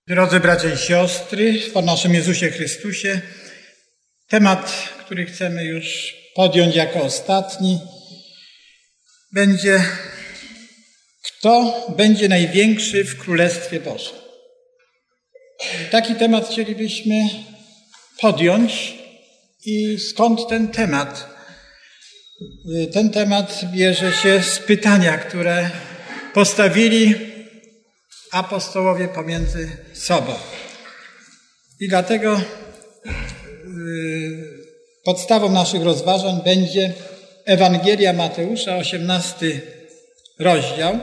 Drodzy bracia i siostry, w naszym Jezusie Chrystusie, temat, który chcemy już podjąć jako ostatni, będzie: kto będzie największy w Królestwie Bożym? Taki temat chcielibyśmy podjąć. I skąd ten temat? Ten temat bierze się z pytania, które postawili apostołowie pomiędzy sobą. I dlatego podstawą naszych rozważań będzie Ewangelia Mateusza, 18 rozdział.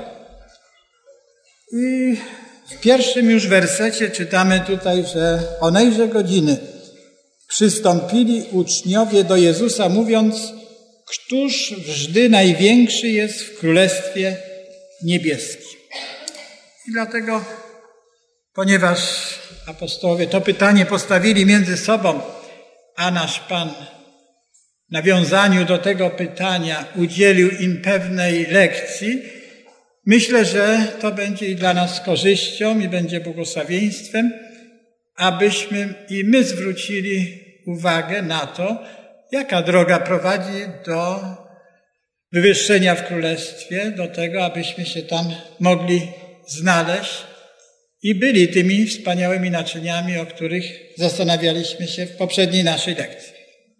I w pierwszym już wersecie czytamy tutaj, że onejże godziny przystąpili uczniowie do Jezusa, mówiąc: któż wżdy największy jest w Królestwie Niebieskim? I dlatego, ponieważ apostołowie to pytanie postawili między sobą, a nasz Pan w nawiązaniu do tego pytania udzielił im pewnej lekcji, myślę, że to będzie i dla nas korzyścią i będzie błogosławieństwem, abyśmy i my zwrócili uwagę na to, jaka droga prowadzi do wywyższenia w Królestwie, do tego, abyśmy się tam mogli znaleźć i byli tymi wspaniałymi naczyniami, o których zastanawialiśmy się w poprzedniej naszej lekcji.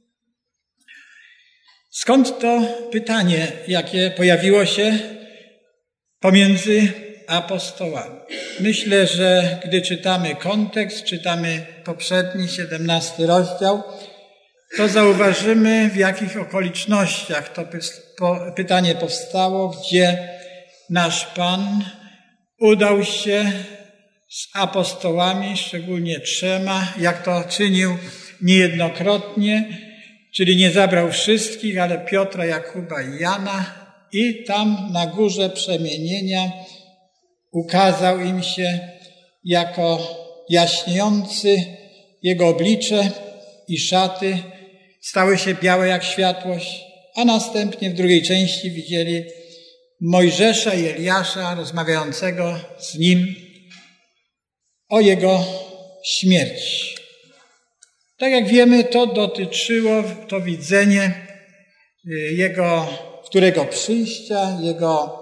Skąd to pytanie, jakie pojawiło się pomiędzy apostołami? Myślę, że gdy czytamy kontekst, czytamy poprzedni, 17 rozdział, to zauważymy, w jakich okolicznościach to pytanie powstało, gdzie nasz Pan udał się z apostołami, szczególnie 3, jak to czynił niejednokrotnie, czyli nie zabrał wszystkich, ale Piotra, Jakuba i Jana, i tam na górze przemienienia ukazał im się jako jaśniejący, jego oblicze i szaty stały się białe jak światłość, a następnie w drugiej części widzieli Mojżesza i Eliasza rozmawiającego z nim o jego śmierci. Tak jak wiemy, to dotyczyło, to widzenie jego, którego przyjścia, jego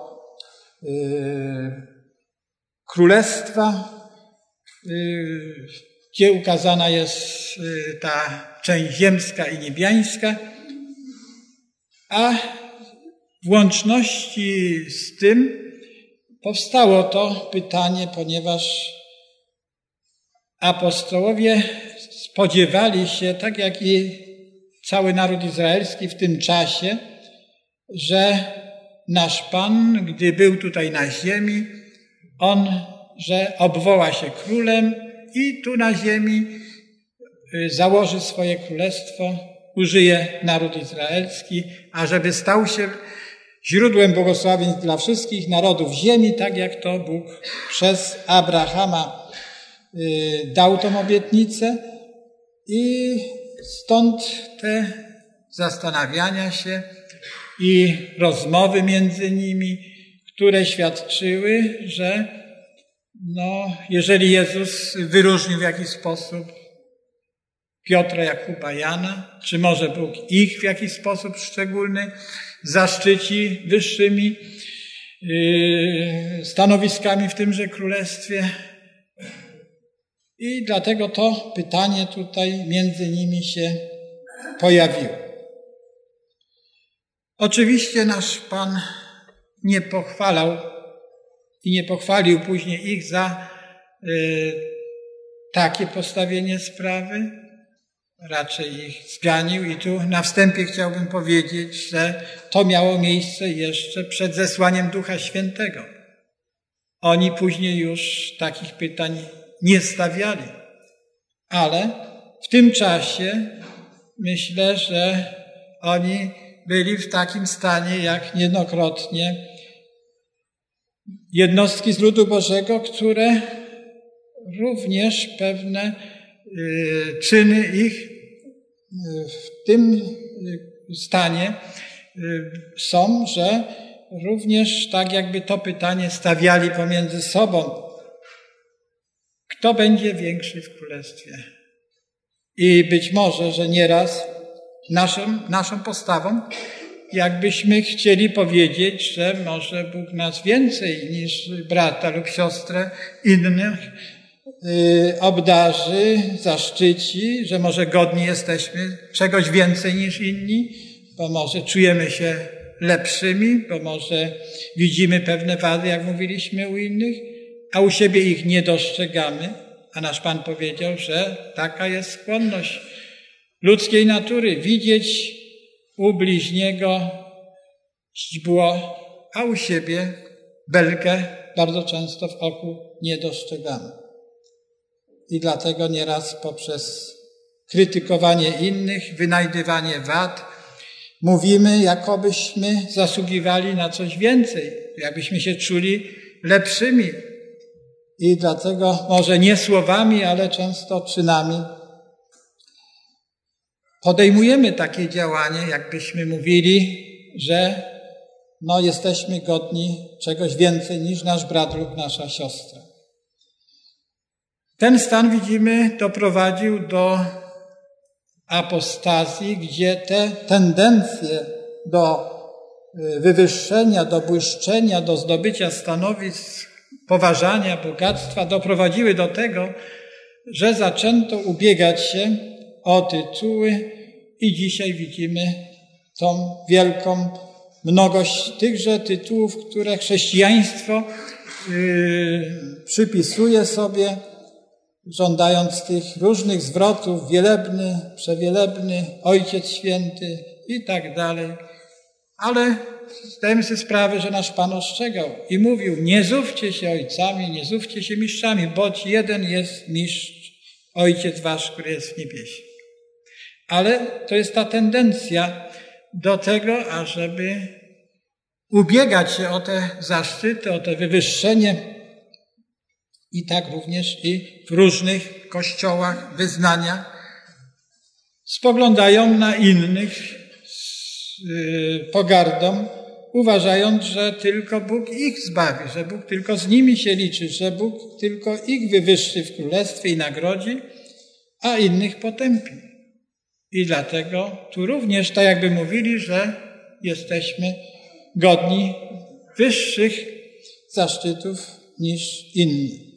królestwa, gdzie ukazana jest ta część ziemska i niebiańska, a w łączności z tym powstało to pytanie, ponieważ apostołowie spodziewali się, tak jak i cały naród izraelski w tym czasie, że nasz Pan, gdy był tutaj na ziemi, że obwoła się królem i tu na ziemi założy swoje królestwo, użyje naród izraelski, ażeby stał się źródłem błogosławieństw dla wszystkich narodów ziemi, tak jak to Bóg przez Abrahama dał tą obietnicę. I stąd te zastanawiania się i rozmowy między nimi, które świadczyły, że jeżeli Jezus wyróżnił w jakiś sposób Piotra, Jakuba, Jana, czy może Bóg ich w jakiś sposób szczególny zaszczyci wyższymi stanowiskami w tymże królestwie. I dlatego to pytanie tutaj między nimi się pojawiło. Oczywiście nasz Pan nie pochwalał i nie pochwalił później ich za takie postawienie sprawy, raczej ich zganił. I tu na wstępie chciałbym powiedzieć, że to miało miejsce jeszcze przed zesłaniem Ducha Świętego. Oni później już takich pytań nie stawiali, ale w tym czasie myślę, że oni byli w takim stanie, jak niejednokrotnie jednostki z ludu Bożego, które również pewne czyny ich w tym stanie są, że również tak jakby to pytanie stawiali pomiędzy sobą. kto będzie większy w Królestwie. I być może, że nieraz naszą postawą, jakbyśmy chcieli powiedzieć, że może Bóg nas więcej niż brata lub siostrę innych obdarzy, zaszczyci, że może godni jesteśmy czegoś więcej niż inni, bo może czujemy się lepszymi, bo może widzimy pewne wady, jak mówiliśmy u innych, a u siebie ich nie dostrzegamy. A nasz Pan powiedział, że taka jest skłonność ludzkiej natury, widzieć u bliźniego źdźbło, a u siebie belkę bardzo często w oku nie dostrzegamy. I dlatego nieraz poprzez krytykowanie innych, wynajdywanie wad, mówimy, jakobyśmy zasługiwali na coś więcej, jakbyśmy się czuli lepszymi. I dlatego może nie słowami, ale często czynami podejmujemy takie działanie, jakbyśmy mówili, że jesteśmy godni czegoś więcej niż nasz brat lub nasza siostra. Ten stan, widzimy, doprowadził do apostazji, gdzie te tendencje do wywyższenia, do błyszczenia, do zdobycia stanowisk, poważania, bogactwa doprowadziły do tego, że zaczęto ubiegać się o tytuły i dzisiaj widzimy tą wielką mnogość tychże tytułów, które chrześcijaństwo przypisuje sobie, żądając tych różnych zwrotów, wielebny, przewielebny, Ojciec Święty i tak dalej. Ale zdajemy sobie sprawę, że nasz Pan ostrzegał i mówił, nie zówcie się ojcami, nie zówcie się mistrzami, boć jeden jest mistrz, Ojciec wasz, który jest w niebiesie. Ale to jest ta tendencja do tego, ażeby ubiegać się o te zaszczyty, o te wywyższenie i tak również i w różnych kościołach, wyznaniach spoglądają na innych z pogardą, uważając, że tylko Bóg ich zbawi, że Bóg tylko z nimi się liczy, że Bóg tylko ich wywyższy w królestwie i nagrodzi, a innych potępi. I dlatego tu również tak jakby mówili, że jesteśmy godni wyższych zaszczytów niż inni.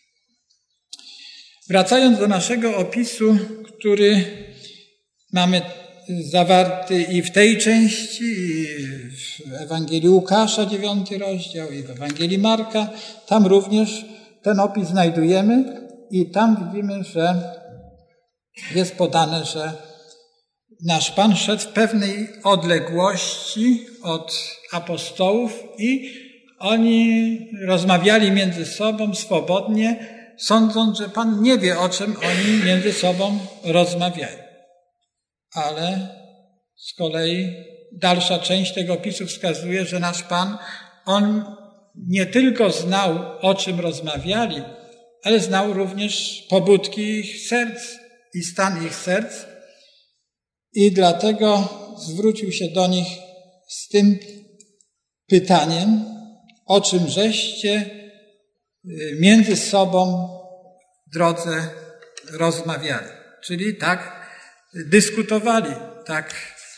Wracając do naszego opisu, który mamy zawarty i w tej części, i w Ewangelii Łukasza, 9 rozdział, i w Ewangelii Marka, tam również ten opis znajdujemy i tam widzimy, że jest podane, że nasz Pan szedł w pewnej odległości od apostołów i oni rozmawiali między sobą swobodnie, sądząc, że Pan nie wie, o czym oni między sobą rozmawiają. Ale z kolei dalsza część tego opisu wskazuje, że nasz Pan, On nie tylko znał, o czym rozmawiali, ale znał również pobudki ich serc i stan ich serc i dlatego zwrócił się do nich z tym pytaniem, o czym żeście między sobą w drodze rozmawiali. Czyli tak dyskutowali, tak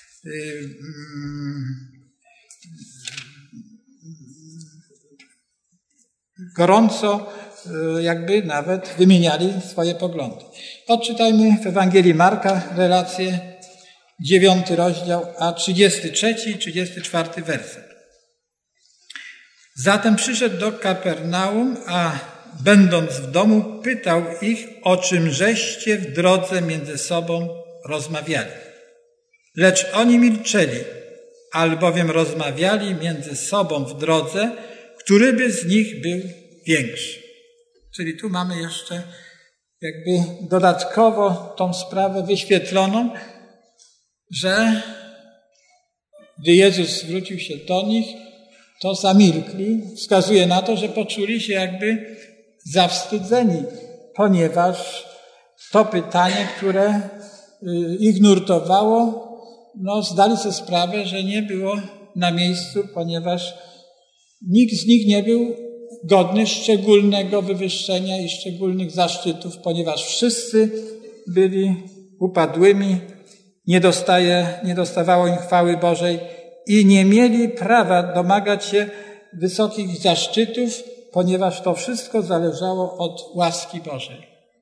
gorąco jakby nawet wymieniali swoje poglądy. Odczytajmy w Ewangelii Marka relację 9 rozdział, a 33 i 34 werset. Zatem przyszedł do Kapernaum, a będąc w domu pytał ich, o czym żeście w drodze między sobą rozmawiali. Lecz oni milczeli, albowiem rozmawiali między sobą w drodze, który by z nich był większy. Czyli tu mamy jeszcze jakby dodatkowo tą sprawę wyświetloną, że gdy Jezus zwrócił się do nich, to zamilkli. Wskazuje na to, że poczuli się jakby zawstydzeni, ponieważ to pytanie, które ich nurtowało, zdali sobie sprawę, że nie było na miejscu, ponieważ nikt z nich nie był godny szczególnego wywyższenia i szczególnych zaszczytów, ponieważ wszyscy byli upadłymi, nie dostawało im chwały Bożej i nie mieli prawa domagać się wysokich zaszczytów, ponieważ to wszystko zależało od łaski Bożej.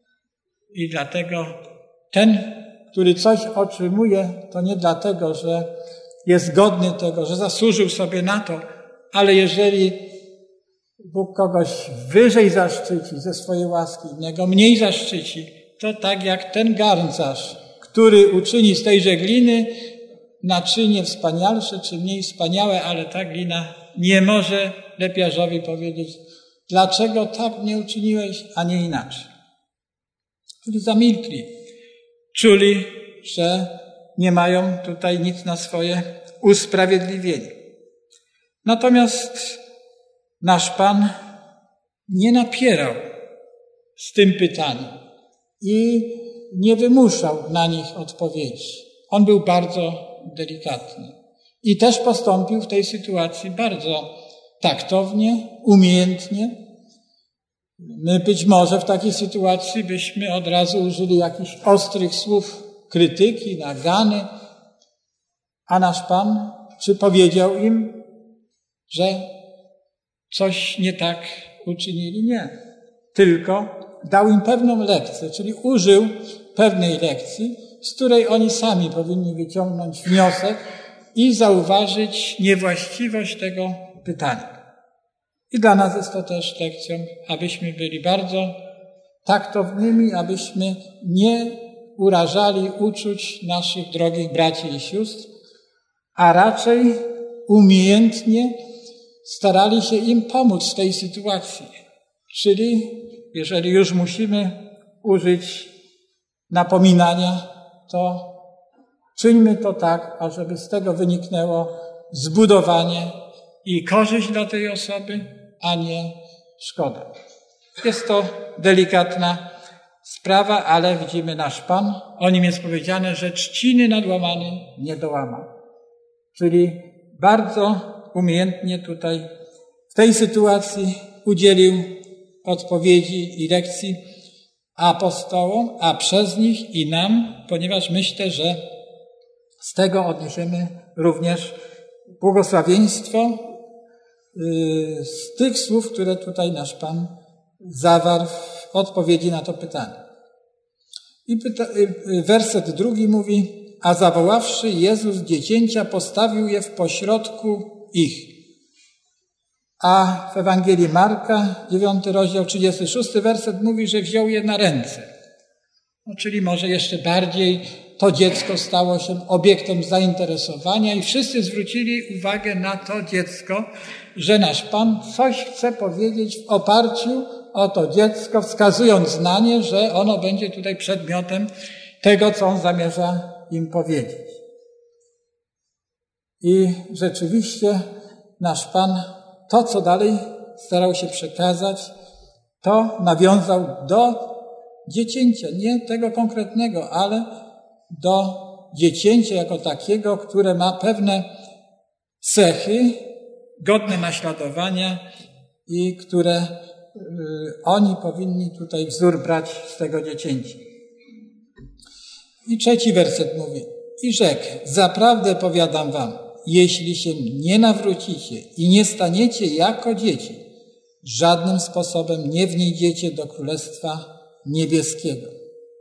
I dlatego ten, który coś otrzymuje, to nie dlatego, że jest godny tego, że zasłużył sobie na to, ale jeżeli Bóg kogoś wyżej zaszczyci ze swojej łaski, innego mniej zaszczyci, to tak jak ten garncarz, który uczyni z tejże gliny naczynie wspanialsze czy mniej wspaniałe, ale ta glina nie może lepiarzowi powiedzieć, dlaczego tak mnie uczyniłeś, a nie inaczej. Czyli zamilkli. Czuli, że nie mają tutaj nic na swoje usprawiedliwienie. Natomiast nasz Pan nie napierał z tym pytaniem i nie wymuszał na nich odpowiedzi. On był bardzo delikatny i też postąpił w tej sytuacji bardzo taktownie, umiejętnie. My być może w takiej sytuacji byśmy od razu użyli jakichś ostrych słów krytyki, nagany, a nasz Pan czy powiedział im, że coś nie tak uczynili? Nie. Tylko dał im pewną lekcję, czyli użył pewnej lekcji, z której oni sami powinni wyciągnąć wniosek i zauważyć niewłaściwość tego pytania. I dla nas jest to też lekcją, abyśmy byli bardzo taktownymi, abyśmy nie urażali uczuć naszych drogich braci i sióstr, a raczej umiejętnie starali się im pomóc w tej sytuacji. Czyli jeżeli już musimy użyć napominania, to czyńmy to tak, ażeby z tego wyniknęło zbudowanie i korzyść dla tej osoby, a nie szkoda. Jest to delikatna sprawa, ale widzimy nasz Pan. O nim jest powiedziane, że trzciny nadłamany nie dołamał. Czyli bardzo umiejętnie tutaj w tej sytuacji udzielił odpowiedzi i lekcji apostołom, a przez nich i nam, ponieważ myślę, że z tego odniesiemy również błogosławieństwo z tych słów, które tutaj nasz Pan zawarł w odpowiedzi na to pytanie. I werset 2 mówi: a zawoławszy Jezus dziecięcia, postawił je w pośrodku ich. A w Ewangelii Marka, 9 rozdział, 36 werset mówi, że wziął je na ręce. No, czyli może jeszcze bardziej to dziecko stało się obiektem zainteresowania i wszyscy zwrócili uwagę na to dziecko, że nasz Pan coś chce powiedzieć w oparciu o to dziecko, wskazując na nie, że ono będzie tutaj przedmiotem tego, co on zamierza im powiedzieć. I rzeczywiście nasz Pan to, co dalej starał się przekazać, to nawiązał do dziecięcia, nie tego konkretnego, ale do dziecięcia jako takiego, które ma pewne cechy godne naśladowania i które oni powinni tutaj wzór brać z tego dziecięcia. I 3 werset mówi: i rzekł: zaprawdę powiadam wam, jeśli się nie nawrócicie i nie staniecie jako dzieci, żadnym sposobem nie wniedziecie do Królestwa Niebieskiego.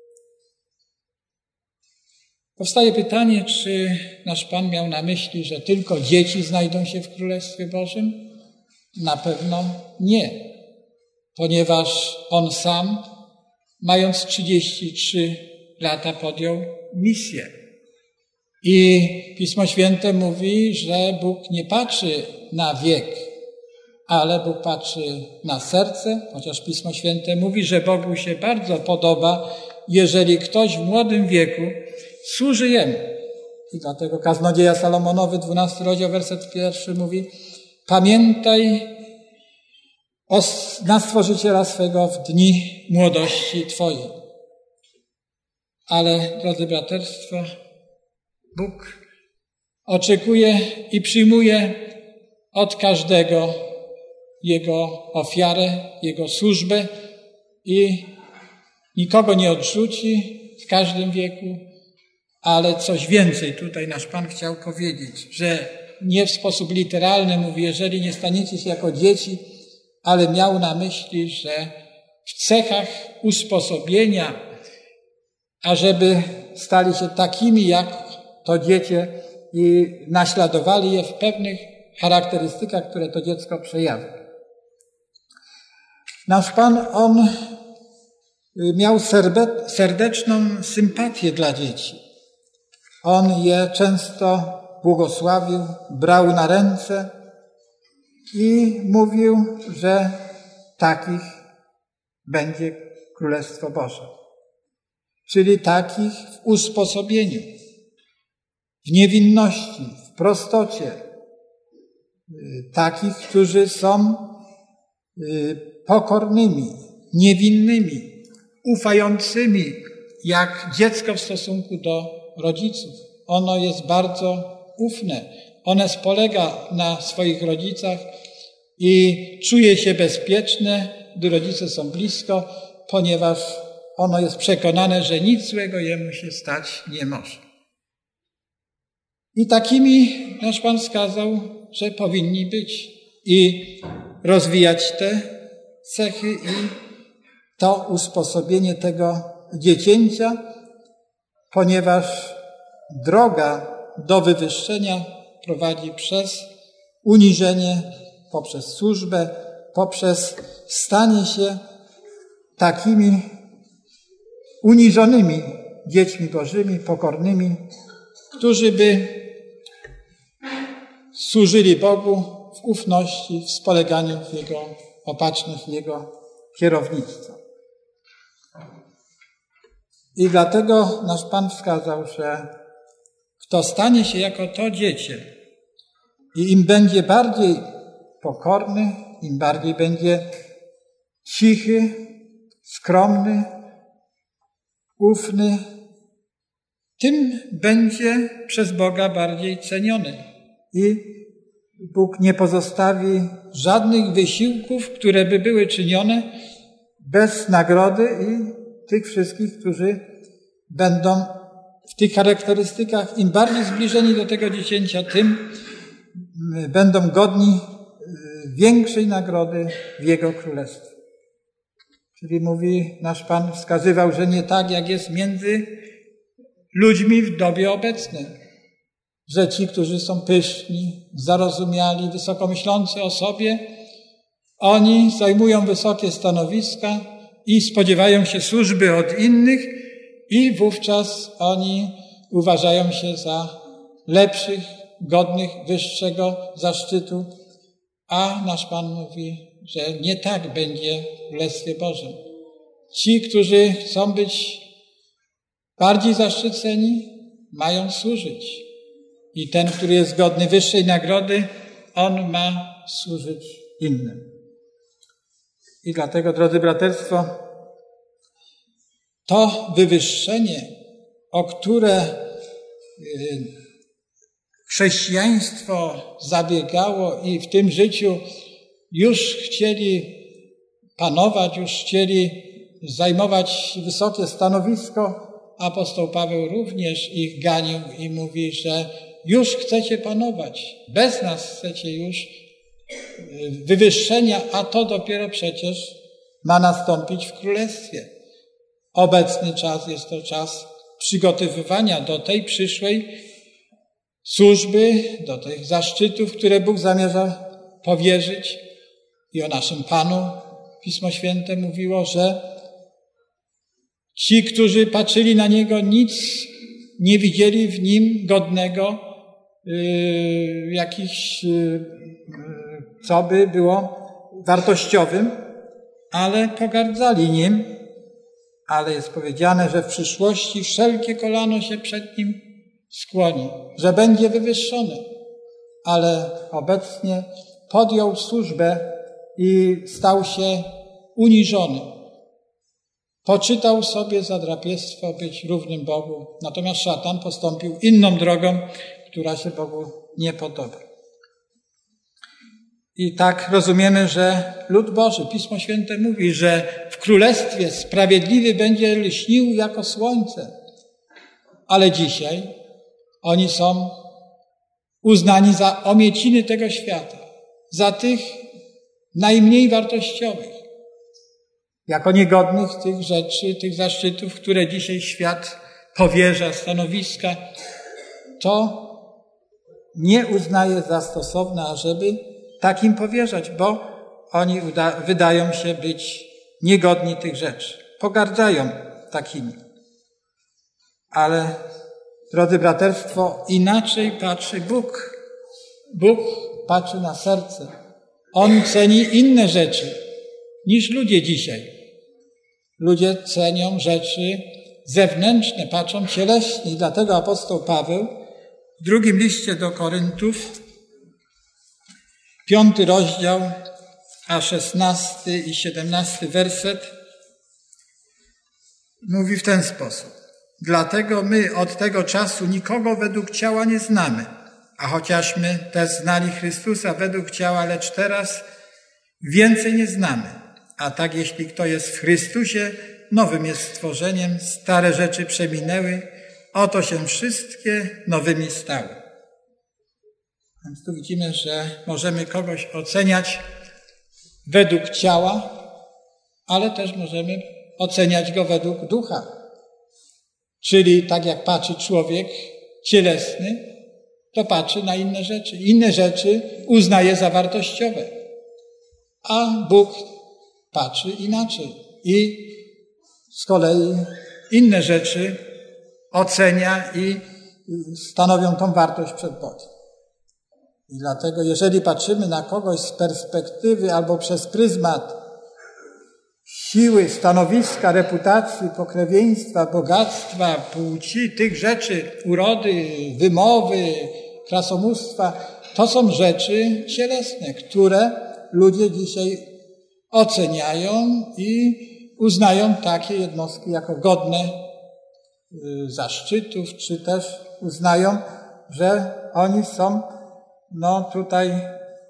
Powstaje pytanie, czy nasz Pan miał na myśli, że tylko dzieci znajdą się w Królestwie Bożym? Na pewno nie, ponieważ On sam, mając 33 lata, podjął misję. I Pismo Święte mówi, że Bóg nie patrzy na wiek, ale Bóg patrzy na serce, chociaż Pismo Święte mówi, że Bogu się bardzo podoba, jeżeli ktoś w młodym wieku służy Jemu. I dlatego Kaznodzieja Salomonowy, 12 rozdział, werset 1 mówi: pamiętaj na Stworzyciela swego w dni młodości Twojej. Ale, drodzy braterstwo, Bóg oczekuje i przyjmuje od każdego Jego ofiarę, Jego służbę i nikogo nie odrzuci w każdym wieku, ale coś więcej tutaj nasz Pan chciał powiedzieć, że nie w sposób literalny mówi, jeżeli nie staniecie się jako dzieci, ale miał na myśli, że w cechach usposobienia, ażeby stali się takimi jak to dziecię i naśladowali je w pewnych charakterystykach, które to dziecko przejawia. Nasz Pan, On miał serdeczną sympatię dla dzieci. On je często błogosławił, brał na ręce i mówił, że takich będzie Królestwo Boże. Czyli takich w usposobieniu, w niewinności, w prostocie. Takich, którzy są pokornymi, niewinnymi, ufającymi, jak dziecko w stosunku do rodziców. Ono jest bardzo ufne. Ono spolega na swoich rodzicach i czuje się bezpieczne, gdy rodzice są blisko, ponieważ ono jest przekonane, że nic złego jemu się stać nie może. I takimi nasz Pan wskazał, że powinni być i rozwijać te cechy i to usposobienie tego dziecięcia, ponieważ droga do wywyższenia prowadzi przez uniżenie, poprzez służbę, poprzez stanie się takimi uniżonymi dziećmi Bożymi, pokornymi, którzy by służyli Bogu w ufności, w spoleganiu w Jego opatrzność, Jego kierownictwo. I dlatego nasz Pan wskazał, że kto stanie się jako to dziecię i im będzie bardziej pokorny, im bardziej będzie cichy, skromny, ufny, tym będzie przez Boga bardziej ceniony. I Bóg nie pozostawi żadnych wysiłków, które by były czynione bez nagrody i tych wszystkich, którzy będą w tych charakterystykach im bardziej zbliżeni do tego dziecięcia, tym będą godni większej nagrody w Jego Królestwie. Czyli mówi, nasz Pan wskazywał, że nie tak jak jest między ludźmi w dobie obecnej, że ci, którzy są pyszni, zarozumiali, wysoko myślący o sobie, oni zajmują wysokie stanowiska i spodziewają się służby od innych i wówczas oni uważają się za lepszych, godnych, wyższego zaszczytu, a nasz Pan mówi, że nie tak będzie w Królestwie Bożym. Ci, którzy chcą być bardziej zaszczyceni, mają służyć. I ten, który jest godny wyższej nagrody, on ma służyć innym. I dlatego, drodzy braterstwo, to wywyższenie, o które chrześcijaństwo zabiegało i w tym życiu już chcieli panować, już chcieli zajmować wysokie stanowisko, apostoł Paweł również ich ganił i mówi, że już chcecie panować, bez nas chcecie już wywyższenia, a to dopiero przecież ma nastąpić w Królestwie. Obecny czas jest to czas przygotowywania do tej przyszłej służby, do tych zaszczytów, które Bóg zamierza powierzyć. I o naszym Panu Pismo Święte mówiło, że ci, którzy patrzyli na Niego, nic nie widzieli w Nim godnego, co by było wartościowym, ale pogardzali Nim. Ale jest powiedziane, że w przyszłości wszelkie kolano się przed Nim skłoni, że będzie wywyższony. Ale obecnie podjął służbę i stał się uniżony. Poczytał sobie za drapieżstwo być równym Bogu, natomiast szatan postąpił inną drogą, która się Bogu nie podoba. I tak rozumiemy, że lud Boży, Pismo Święte mówi, że w Królestwie sprawiedliwy będzie lśnił jako słońce. Ale dzisiaj oni są uznani za omieciny tego świata, za tych najmniej wartościowych, jako niegodnych tych rzeczy, tych zaszczytów, które dzisiaj świat powierza, stanowiska, to nie uznaje za stosowne, ażeby takim powierzać, bo oni wydają się być niegodni tych rzeczy. Pogardzają takimi. Ale, drodzy braterstwo, inaczej patrzy Bóg. Bóg patrzy na serce. On ceni inne rzeczy niż ludzie dzisiaj. Ludzie cenią rzeczy zewnętrzne, patrzą cieleśnie. I dlatego apostoł Paweł w drugim liście do Koryntów, 5 rozdział, a 16 i 17 werset mówi w ten sposób. Dlatego my od tego czasu nikogo według ciała nie znamy, a chociażmy też znali Chrystusa według ciała, lecz teraz więcej nie znamy. A tak jeśli kto jest w Chrystusie, nowym jest stworzeniem, stare rzeczy przeminęły, oto się wszystkie nowymi stały. Więc tu widzimy, że możemy kogoś oceniać według ciała, ale też możemy oceniać go według ducha. Czyli tak jak patrzy człowiek cielesny, to patrzy na inne rzeczy. Inne rzeczy uznaje za wartościowe. A Bóg patrzy inaczej. I z kolei inne rzeczy ocenia i stanowią tą wartość przed Bogiem. I dlatego, jeżeli patrzymy na kogoś z perspektywy albo przez pryzmat siły, stanowiska, reputacji, pokrewieństwa, bogactwa, płci, tych rzeczy, urody, wymowy, krasomóstwa, to są rzeczy cielesne, które ludzie dzisiaj oceniają i uznają takie jednostki jako godne zaszczytów, czy też uznają, że oni są tutaj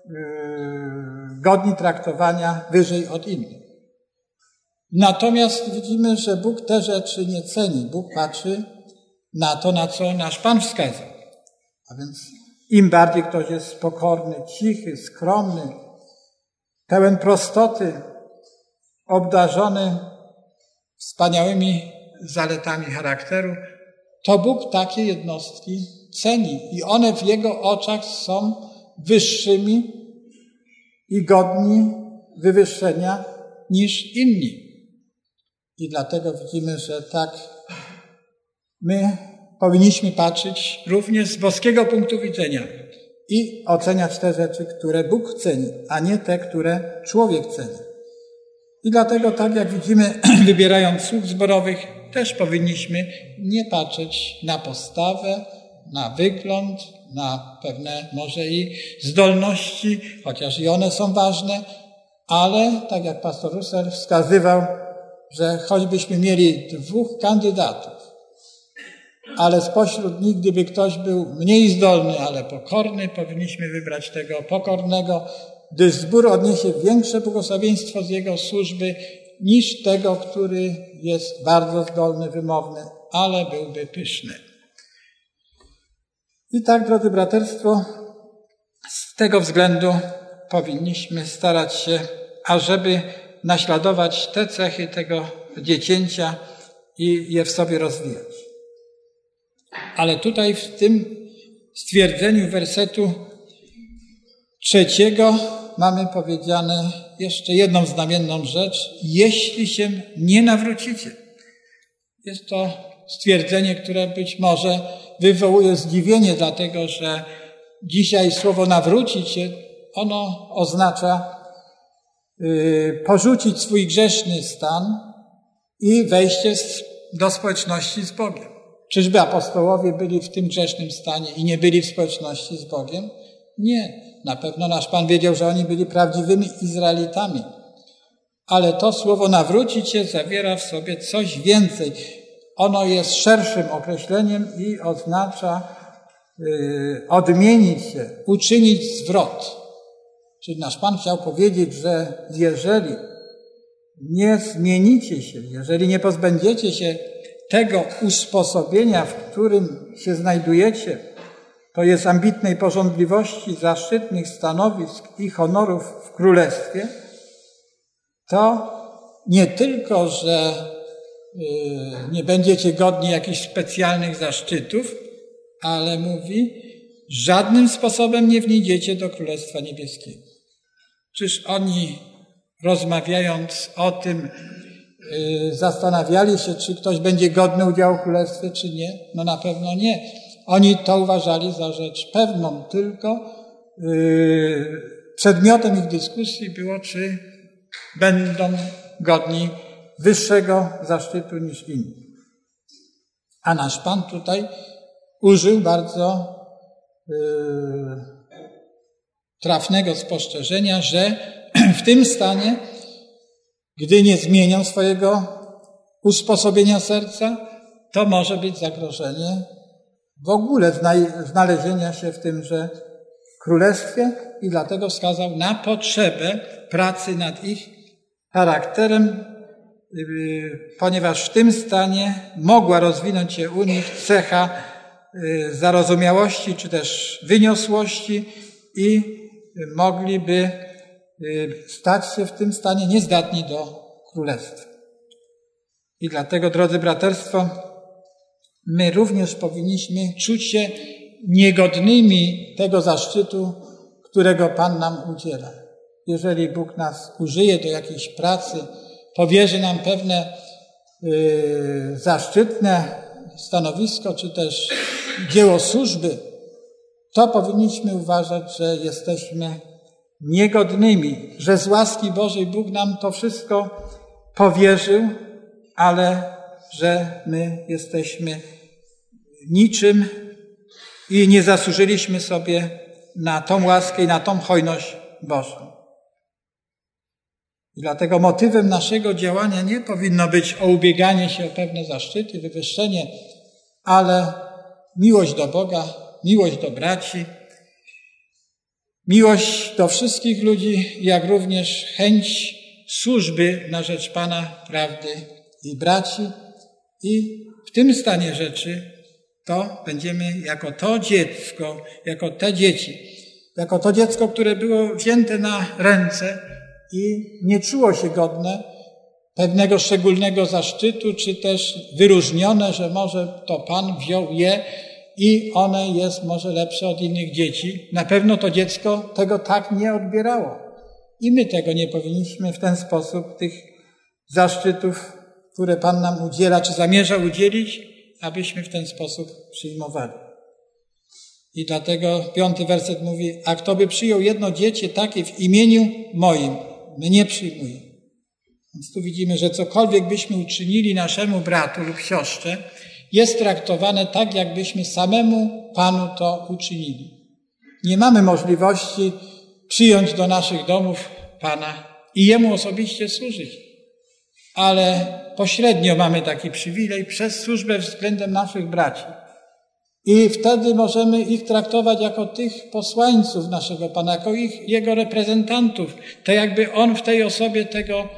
godni traktowania wyżej od innych. Natomiast widzimy, że Bóg te rzeczy nie ceni. Bóg patrzy na to, na co nasz Pan wskazał. A więc im bardziej ktoś jest pokorny, cichy, skromny, pełen prostoty, obdarzony wspaniałymi zaletami charakteru, to Bóg takie jednostki ceni i one w Jego oczach są wyższymi i godni wywyższenia niż inni. I dlatego widzimy, że tak my powinniśmy patrzeć również z boskiego punktu widzenia i oceniać te rzeczy, które Bóg ceni, a nie te, które człowiek ceni. I dlatego, tak jak widzimy, wybierając sług zborowych, też powinniśmy nie patrzeć na postawę, na wygląd, na pewne może i zdolności, chociaż i one są ważne, ale tak jak pastor Russell wskazywał, że choćbyśmy mieli 2 kandydatów, ale spośród nich, gdyby ktoś był mniej zdolny, ale pokorny, powinniśmy wybrać tego pokornego, gdyż zbór odniesie większe błogosławieństwo z jego służby niż tego, który jest bardzo zdolny, wymowny, ale byłby pyszny. I tak, drodzy braterstwo, z tego względu powinniśmy starać się, ażeby naśladować te cechy tego dziecięcia i je w sobie rozwijać. Ale tutaj w tym stwierdzeniu wersetu 3 mamy powiedziane jeszcze jedną znamienną rzecz. Jeśli się nie nawrócicie. Jest to stwierdzenie, które być może wywołuje zdziwienie, dlatego że dzisiaj słowo nawrócić się, ono oznacza porzucić swój grzeszny stan i wejście do społeczności z Bogiem. Czyżby apostołowie byli w tym grzesznym stanie i nie byli w społeczności z Bogiem? Nie. Na pewno nasz Pan wiedział, że oni byli prawdziwymi Izraelitami. Ale to słowo nawrócić się zawiera w sobie coś więcej. Ono jest szerszym określeniem i oznacza odmienić się, uczynić zwrot. Czyli nasz Pan chciał powiedzieć, że jeżeli nie zmienicie się, jeżeli nie pozbędziecie się tego usposobienia, w którym się znajdujecie, to jest ambitnej pożądliwości, zaszczytnych stanowisk i honorów w Królestwie, to nie tylko, że nie będziecie godni jakichś specjalnych zaszczytów, ale mówi, żadnym sposobem nie wniedziecie do Królestwa Niebieskiego. Czyż oni, rozmawiając o tym, zastanawiali się, czy ktoś będzie godny udziału w Królestwie, czy nie? No na pewno nie. Oni to uważali za rzecz pewną, tylko przedmiotem ich dyskusji było, czy będą godni wyższego zaszczytu niż inni. A nasz Pan tutaj użył bardzo trafnego spostrzeżenia, że w tym stanie, gdy nie zmienią swojego usposobienia serca, to może być zagrożenie w ogóle znalezienia się w tymże królestwie i dlatego wskazał na potrzebę pracy nad ich charakterem, ponieważ w tym stanie mogła rozwinąć się u nich cecha zarozumiałości czy też wyniosłości i mogliby stać się w tym stanie niezdatni do królestwa. I dlatego, drodzy braterstwo, my również powinniśmy czuć się niegodnymi tego zaszczytu, którego Pan nam udziela. Jeżeli Bóg nas użyje do jakiejś pracy, powierzy nam pewne zaszczytne stanowisko, czy też dzieło służby, to powinniśmy uważać, że jesteśmy niegodnymi, że z łaski Bożej Bóg nam to wszystko powierzył, ale że my jesteśmy niczym i nie zasłużyliśmy sobie na tą łaskę i na tą hojność Bożą. I dlatego motywem naszego działania nie powinno być ubieganie się o pewne zaszczyty, wywyższenie, ale miłość do Boga, miłość do braci, miłość do wszystkich ludzi, jak również chęć służby na rzecz Pana, prawdy i braci. I w tym stanie rzeczy to będziemy jako to dziecko, jako te dzieci, jako to dziecko, które było wzięte na ręce i nie czuło się godne pewnego szczególnego zaszczytu, czy też wyróżnione, że może to Pan wziął je i one jest może lepsze od innych dzieci. Na pewno to dziecko tego tak nie odbierało. I my tego nie powinniśmy w ten sposób, tych zaszczytów, które Pan nam udziela, czy zamierza udzielić, abyśmy w ten sposób przyjmowali. I dlatego 5. werset mówi, a kto by przyjął jedno dziecię takie w imieniu moim, mnie przyjmuje. Więc tu widzimy, że cokolwiek byśmy uczynili naszemu bratu lub siostrze, jest traktowane tak, jakbyśmy samemu Panu to uczynili. Nie mamy możliwości przyjąć do naszych domów Pana i Jemu osobiście służyć. Ale pośrednio mamy taki przywilej przez służbę względem naszych braci. I wtedy możemy ich traktować jako tych posłańców naszego Pana, jako Jego reprezentantów. To jakby On w tej osobie tego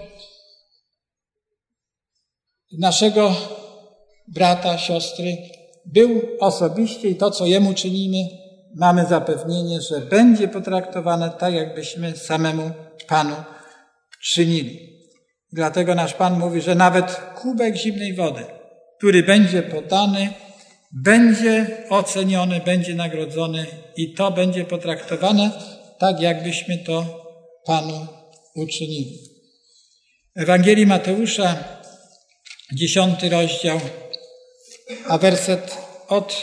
naszego brata, siostry był osobiście i to, co Jemu czynimy, mamy zapewnienie, że będzie potraktowane tak, jakbyśmy samemu Panu czynili. Dlatego nasz Pan mówi, że nawet kubek zimnej wody, który będzie podany, będzie oceniony, będzie nagrodzony i to będzie potraktowane tak, jakbyśmy to Panu uczynili. Ewangelii Mateusza, 10 rozdział, a werset od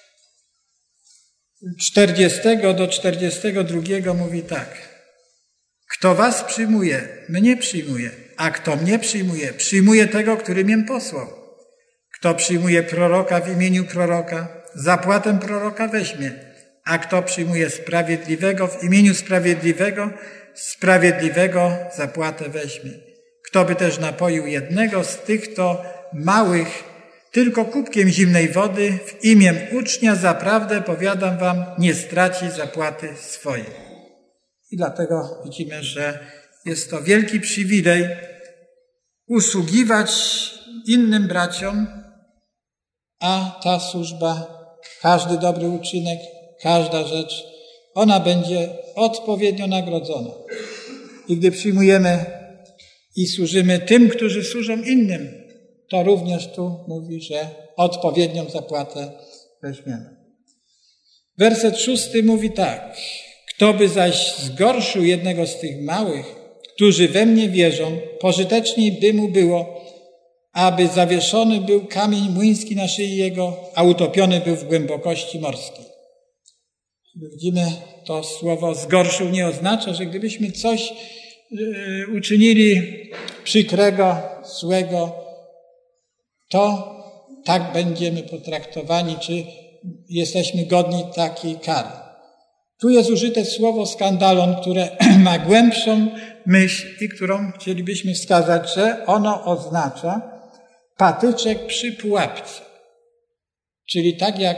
40 do 42 mówi tak. Kto was przyjmuje, mnie przyjmuje, a kto mnie przyjmuje, przyjmuje tego, który mię posłał. Kto przyjmuje proroka w imieniu proroka, zapłatę proroka weźmie, a kto przyjmuje sprawiedliwego w imieniu sprawiedliwego, sprawiedliwego zapłatę weźmie. Kto by też napoił jednego z tych, to małych, tylko kubkiem zimnej wody w imię ucznia, zaprawdę, powiadam wam, nie straci zapłaty swojej. I dlatego widzimy, że jest to wielki przywilej usługiwać innym braciom, a ta służba, każdy dobry uczynek, każda rzecz, ona będzie odpowiednio nagrodzona. I gdy przyjmujemy i służymy tym, którzy służą innym, to również tu mówi, że odpowiednią zapłatę weźmiemy. Werset 6 mówi tak. Kto by zaś zgorszył jednego z tych małych, którzy we mnie wierzą, pożyteczniej by mu było, aby zawieszony był kamień młyński na szyi jego, a utopiony był w głębokości morskiej. Widzimy, to słowo zgorszył nie oznacza, że gdybyśmy coś uczynili przykrego, złego, to tak będziemy potraktowani, czy jesteśmy godni takiej kary. Tu jest użyte słowo skandalon, które ma głębszą myśl i którą chcielibyśmy wskazać, że ono oznacza patyczek przy pułapce. Czyli tak jak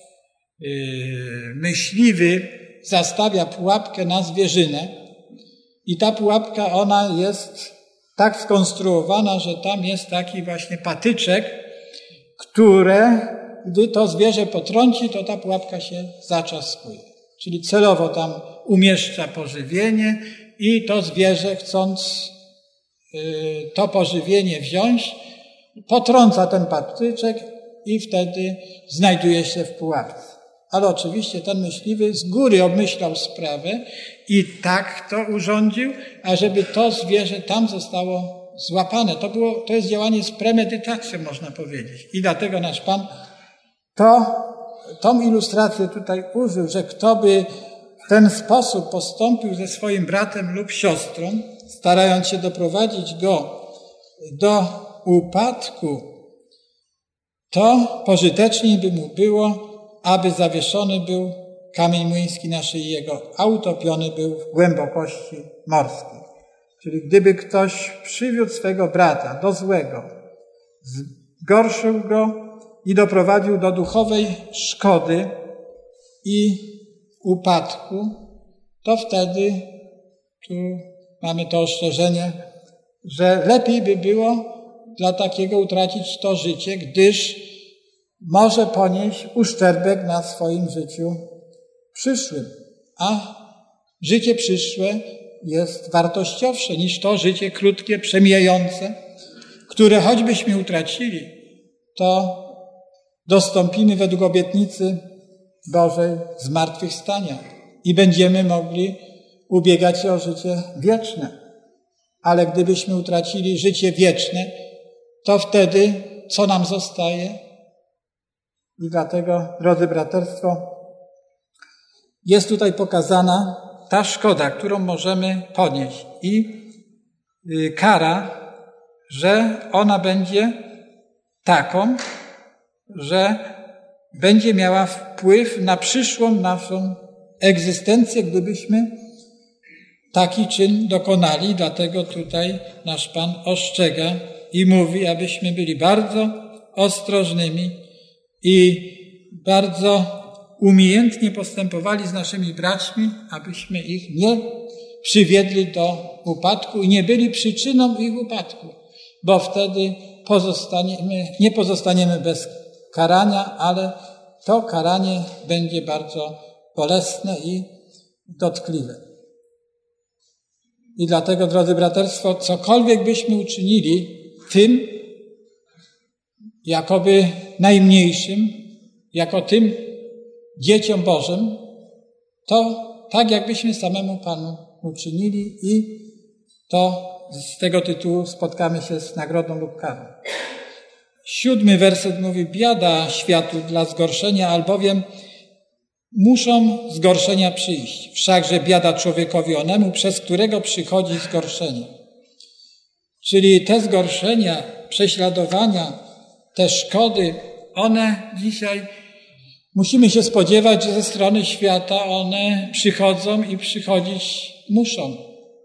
myśliwy zastawia pułapkę na zwierzynę i ta pułapka, ona jest tak skonstruowana, że tam jest taki właśnie patyczek, które, gdy to zwierzę potrąci, to ta pułapka się zaczaskuje. Czyli celowo tam umieszcza pożywienie i to zwierzę, chcąc to pożywienie wziąć, potrąca ten patyczek i wtedy znajduje się w pułapce. Ale oczywiście ten myśliwy z góry obmyślał sprawę i tak to urządził, ażeby to zwierzę tam zostało złapane. To jest działanie z premedytacją, można powiedzieć. I dlatego nasz Pan tą ilustrację tutaj użył, że kto by w ten sposób postąpił ze swoim bratem lub siostrą, starając się doprowadzić go do upadku, to pożyteczniej by mu było, aby zawieszony był kamień młyński na szyi jego, a utopiony był w głębokości morskiej. Czyli gdyby ktoś przywiódł swego brata do złego, zgorszył go i doprowadził do duchowej szkody i upadku, to wtedy tu mamy to ostrzeżenie, że lepiej by było dla takiego utracić to życie, gdyż może ponieść uszczerbek na swoim życiu przyszłym. A życie przyszłe jest wartościowsze niż to życie krótkie, przemijające, które choćbyśmy utracili, to dostąpimy według obietnicy Bożej zmartwychwstania i będziemy mogli ubiegać się o życie wieczne. Ale gdybyśmy utracili życie wieczne, to wtedy co nam zostaje? I dlatego, drodzy braterstwo, jest tutaj pokazana ta szkoda, którą możemy ponieść i kara, że ona będzie taką, że będzie miała wpływ na przyszłą naszą egzystencję, gdybyśmy taki czyn dokonali. Dlatego tutaj nasz Pan ostrzega i mówi, abyśmy byli bardzo ostrożnymi i bardzo umiejętnie postępowali z naszymi braćmi, abyśmy ich nie przywiedli do upadku i nie byli przyczyną ich upadku, bo wtedy nie pozostaniemy bez karania, ale to karanie będzie bardzo bolesne i dotkliwe. I dlatego, drodzy braterstwo, cokolwiek byśmy uczynili tym, jakoby najmniejszym, jako tym dzieciom Bożym, to tak jakbyśmy samemu Panu uczynili i to z tego tytułu spotkamy się z nagrodą lub karą. 7 werset mówi: biada światu dla zgorszenia, albowiem muszą zgorszenia przyjść. Wszakże biada człowiekowi onemu, przez którego przychodzi zgorszenie. Czyli te zgorszenia, prześladowania, te szkody, one dzisiaj musimy się spodziewać, że ze strony świata one przychodzą i przychodzić muszą.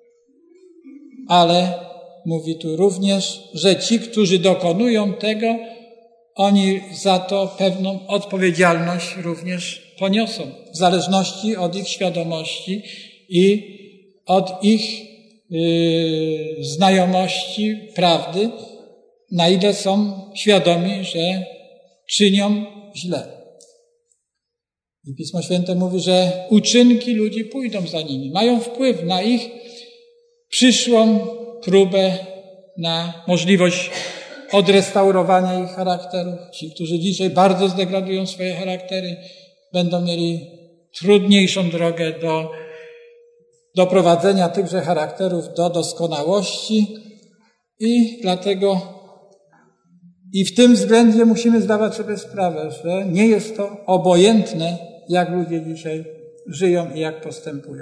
Ale mówi tu również, że ci, którzy dokonują tego, oni za to pewną odpowiedzialność również poniosą, w zależności od ich świadomości i od ich znajomości prawdy, na ile są świadomi, że czynią źle. I Pismo Święte mówi, że uczynki ludzi pójdą za nimi, mają wpływ na ich przyszłą próbę, na możliwość odrestaurowania ich charakterów. Ci, którzy dzisiaj bardzo zdegradują swoje charaktery, będą mieli trudniejszą drogę do doprowadzenia tychże charakterów do doskonałości i dlatego i w tym względzie musimy zdawać sobie sprawę, że nie jest to obojętne, jak ludzie dzisiaj żyją i jak postępują.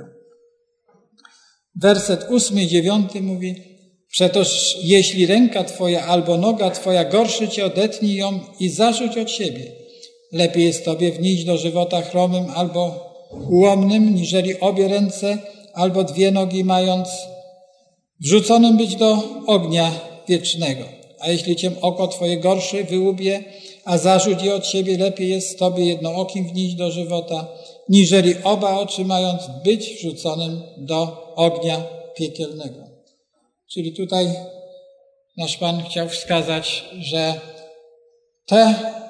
Werset 8 i 9 mówi: przetoż jeśli ręka twoja albo noga twoja gorszy cię, odetnij ją i zarzuć od siebie. Lepiej jest tobie wnieść do żywota chromym albo ułomnym, niżeli obie ręce albo dwie nogi mając, wrzuconym być do ognia wiecznego. A jeśli cię oko twoje gorsze wyłubie, a zarzuć je od siebie, lepiej jest tobie jednookim wnieść do żywota, niżeli oba oczy mając być wrzuconym do ognia piekielnego. Czyli tutaj nasz Pan chciał wskazać, że te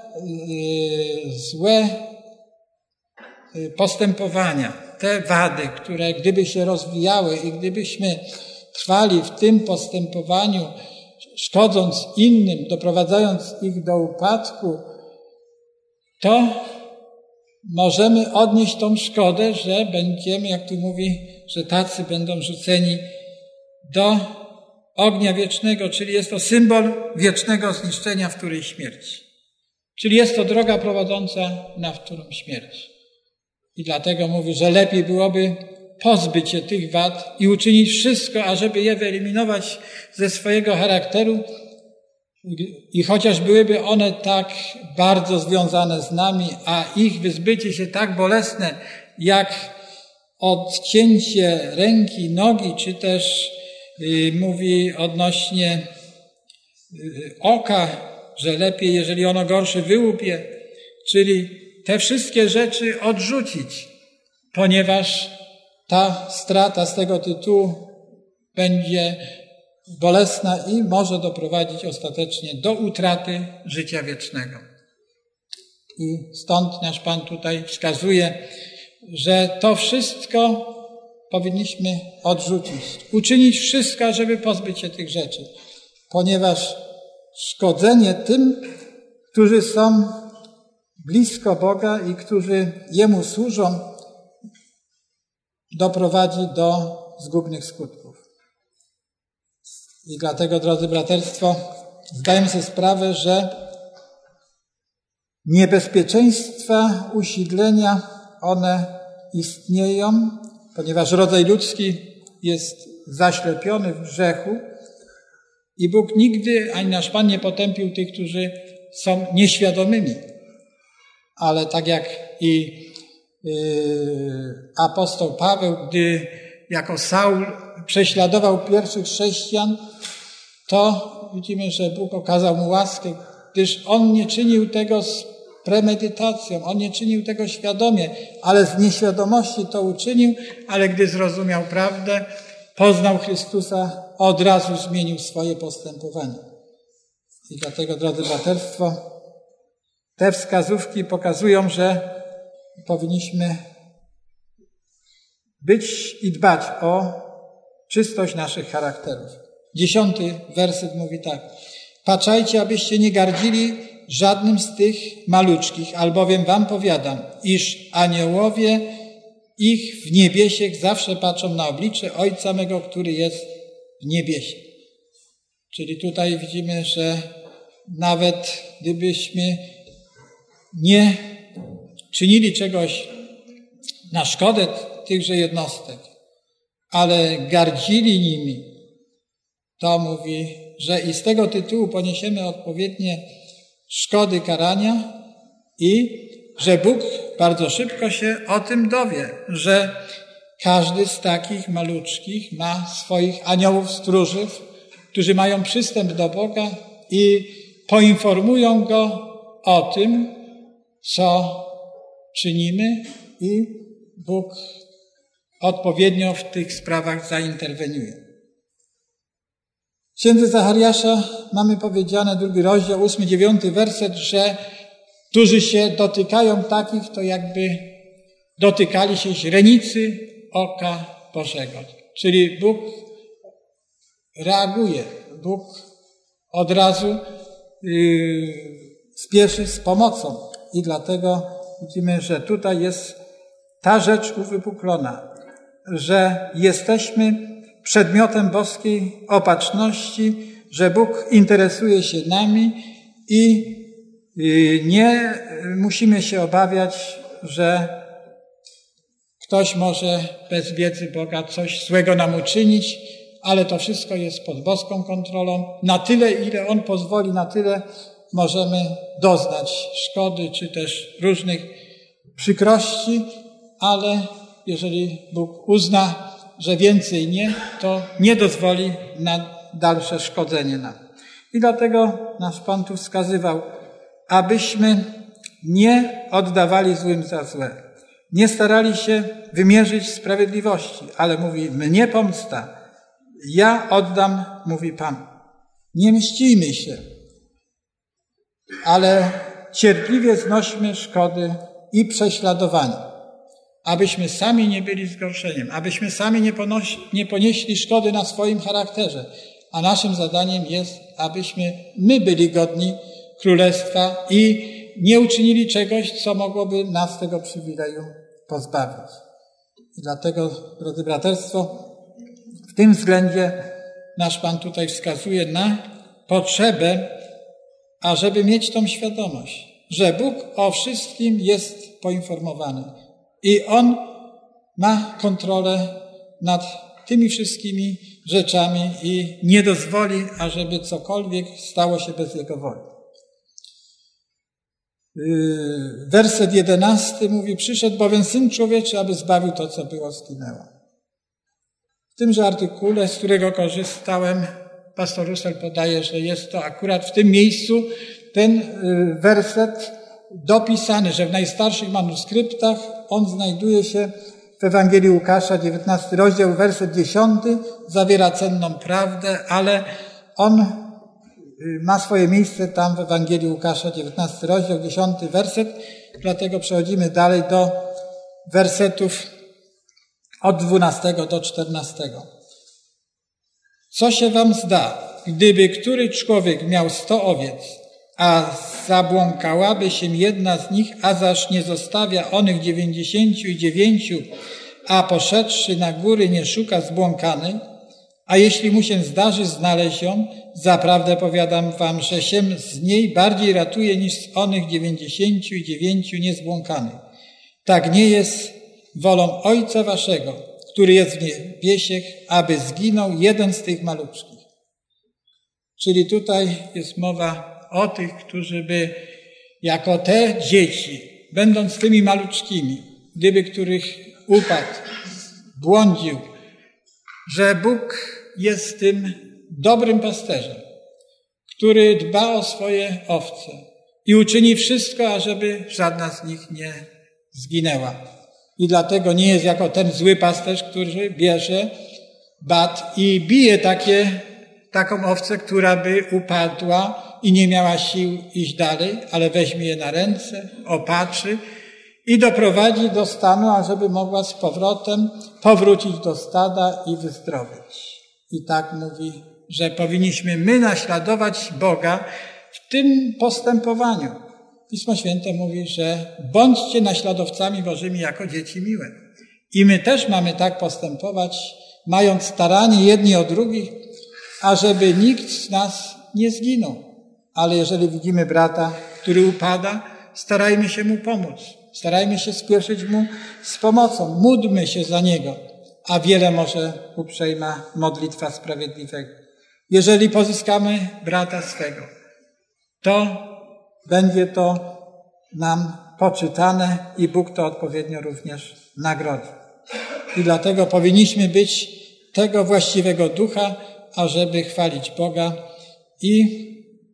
złe postępowania, te wady, które gdyby się rozwijały i gdybyśmy trwali w tym postępowaniu, szkodząc innym, doprowadzając ich do upadku, to możemy odnieść tą szkodę, że będziemy, jak tu mówi, że tacy będą rzuceni do ognia wiecznego, czyli jest to symbol wiecznego zniszczenia, wtórej śmierci. Czyli jest to droga prowadząca na wtórą śmierć. I dlatego mówi, że lepiej byłoby pozbyć się tych wad i uczynić wszystko, ażeby je wyeliminować ze swojego charakteru. I chociaż byłyby one tak bardzo związane z nami, a ich wyzbycie się tak bolesne, jak odcięcie ręki, nogi, czy też mówi odnośnie oka, że lepiej, jeżeli ono gorsze, wyłupie, czyli te wszystkie rzeczy odrzucić, ponieważ ta strata z tego tytułu będzie bolesna i może doprowadzić ostatecznie do utraty życia wiecznego. I stąd nasz Pan tutaj wskazuje, że to wszystko powinniśmy odrzucić, uczynić wszystko, żeby pozbyć się tych rzeczy, ponieważ szkodzenie tym, którzy są blisko Boga i którzy Jemu służą, doprowadzi do zgubnych skutków. I dlatego, drodzy braterstwo, zdajemy sobie sprawę, że niebezpieczeństwa usidlenia, one istnieją, ponieważ rodzaj ludzki jest zaślepiony w grzechu i Bóg nigdy, ani nasz Pan nie potępił tych, którzy są nieświadomymi. Ale tak jak i apostoł Paweł, gdy jako Saul prześladował pierwszych chrześcijan, to widzimy, że Bóg okazał mu łaskę, gdyż on nie czynił tego z premedytacją, on nie czynił tego świadomie, ale z nieświadomości to uczynił, ale gdy zrozumiał prawdę, poznał Chrystusa, od razu zmienił swoje postępowanie. I dlatego, drodzy braterstwo, te wskazówki pokazują, że powinniśmy być i dbać o czystość naszych charakterów. 10 werset mówi tak: patrzajcie, abyście nie gardzili żadnym z tych maluczkich, albowiem wam powiadam, iż aniołowie ich w niebiesiech zawsze patrzą na oblicze Ojca mego, który jest w niebiesie. Czyli tutaj widzimy, że nawet gdybyśmy nie czynili czegoś na szkodę tychże jednostek, ale gardzili nimi, to mówi, że i z tego tytułu poniesiemy odpowiednie szkody karania i że Bóg bardzo szybko się o tym dowie, że każdy z takich maluczkich ma swoich aniołów stróży, którzy mają przystęp do Boga i poinformują Go o tym, co czynimy, i Bóg odpowiednio w tych sprawach zainterweniuje. W księdze Zachariasza mamy powiedziane, 2 rozdział, 8-9 werset, że którzy się dotykają takich, to jakby dotykali się źrenicy oka Bożego. Czyli Bóg reaguje, Bóg od razu spieszy z pomocą. I dlatego widzimy, że tutaj jest ta rzecz uwypuklona, że jesteśmy przedmiotem boskiej opatrzności, że Bóg interesuje się nami i nie musimy się obawiać, że ktoś może bez wiedzy Boga coś złego nam uczynić, ale to wszystko jest pod boską kontrolą. Na tyle, ile On pozwoli, na tyle możemy doznać szkody, czy też różnych przykrości, ale jeżeli Bóg uzna, że więcej nie, to nie dozwoli na dalsze szkodzenie nam. I dlatego nasz Pan tu wskazywał, abyśmy nie oddawali złym za złe. Nie starali się wymierzyć sprawiedliwości, ale mówi, mnie pomsta, ja oddam, mówi Pan. Nie mścijmy się, ale cierpliwie znośmy szkody i prześladowania, abyśmy sami nie byli zgorszeniem, abyśmy sami nie ponieśli szkody na swoim charakterze, a naszym zadaniem jest, abyśmy my byli godni Królestwa i nie uczynili czegoś, co mogłoby nas tego przywileju pozbawić. I dlatego, drodzy braterstwo, w tym względzie nasz Pan tutaj wskazuje na potrzebę, ażeby mieć tą świadomość, że Bóg o wszystkim jest poinformowany i On ma kontrolę nad tymi wszystkimi rzeczami i nie dozwoli, ażeby cokolwiek stało się bez Jego woli. Werset 11 mówi, przyszedł bowiem Syn Człowieczy, aby zbawił to, co było, zginęło. W tymże artykule, z którego korzystałem, pastor Russell podaje, że jest to akurat w tym miejscu ten werset dopisany, że w najstarszych manuskryptach on znajduje się w Ewangelii Łukasza, 19 rozdział, werset 10, zawiera cenną prawdę, ale on ma swoje miejsce tam w Ewangelii Łukasza, 19 rozdział, 10 werset, dlatego przechodzimy dalej do wersetów od 12 do 14. Co się wam zda, gdyby który człowiek miał 100 owiec, a zabłąkałaby się jedna z nich, a zaś nie zostawia onych 99, a poszedłszy na góry nie szuka zbłąkanej, a jeśli mu się zdarzy znaleźć ją, zaprawdę powiadam wam, że się z niej bardziej ratuje niż z onych 99 niezbłąkanych. Tak nie jest wolą Ojca waszego, który jest w niebiesiech, aby zginął jeden z tych maluczkich. Czyli tutaj jest mowa o tych, którzy by jako te dzieci, będąc tymi maluczkimi, gdyby których upadł, błądził, że Bóg jest tym dobrym pasterzem, który dba o swoje owce i uczyni wszystko, ażeby żadna z nich nie zginęła. I dlatego nie jest jako ten zły pasterz, który bierze bat i bije taką owcę, która by upadła i nie miała sił iść dalej, ale weźmie je na ręce, opatrzy i doprowadzi do stanu, ażeby mogła z powrotem powrócić do stada i wyzdrowieć. I tak mówi, że powinniśmy my naśladować Boga w tym postępowaniu. Pismo Święte mówi, że bądźcie naśladowcami Bożymi jako dzieci miłe. I my też mamy tak postępować, mając staranie jedni o drugich, ażeby nikt z nas nie zginął. Ale jeżeli widzimy brata, który upada, starajmy się mu pomóc. Starajmy się spieszyć mu z pomocą. Módlmy się za niego, a wiele może uprzejma modlitwa sprawiedliwego. Jeżeli pozyskamy brata swego, to będzie to nam poczytane i Bóg to odpowiednio również nagrodzi. I dlatego powinniśmy być tego właściwego ducha, ażeby chwalić Boga i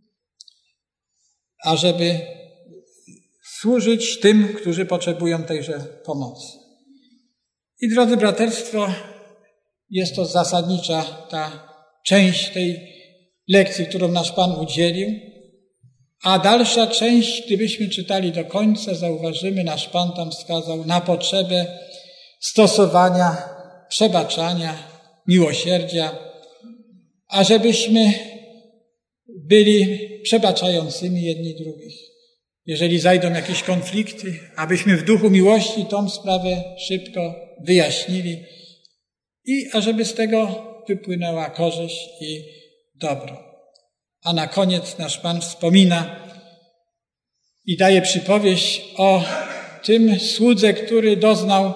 ażeby służyć tym, którzy potrzebują tejże pomocy. I drodzy braterstwo, jest to zasadnicza ta część tej lekcji, którą nasz Pan udzielił. A dalsza część, gdybyśmy czytali do końca, zauważymy, nasz Pan tam wskazał na potrzebę stosowania, przebaczania, miłosierdzia, ażebyśmy byli przebaczającymi jedni drugich. Jeżeli zajdą jakieś konflikty, abyśmy w duchu miłości tą sprawę szybko wyjaśnili i ażeby z tego wypłynęła korzyść i dobro. A na koniec nasz Pan wspomina i daje przypowieść o tym słudze, który doznał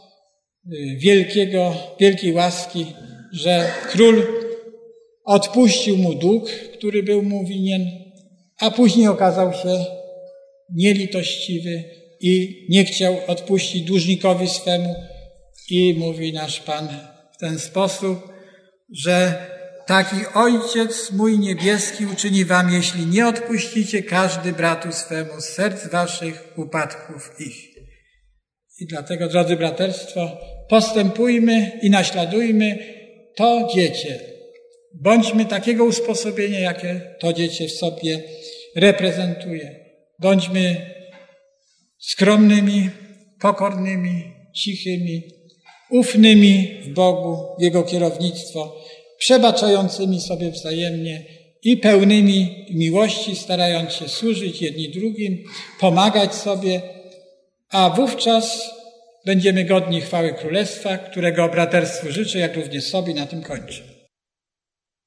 wielkiej łaski, że król odpuścił mu dług, który był mu winien, a później okazał się nielitościwy i nie chciał odpuścić dłużnikowi swemu. I mówi nasz Pan w ten sposób, że taki Ojciec mój niebieski uczyni wam, jeśli nie odpuścicie każdy bratu swemu z serc waszych upadków ich. I dlatego, drodzy braterstwo, postępujmy i naśladujmy to dziecię. Bądźmy takiego usposobienia, jakie to dziecię w sobie reprezentuje. Bądźmy skromnymi, pokornymi, cichymi, ufnymi w Bogu, w Jego kierownictwo, przebaczającymi sobie wzajemnie i pełnymi miłości, starając się służyć jedni drugim, pomagać sobie, a wówczas będziemy godni chwały Królestwa, którego braterstwu życzę, jak również sobie. Na tym kończę.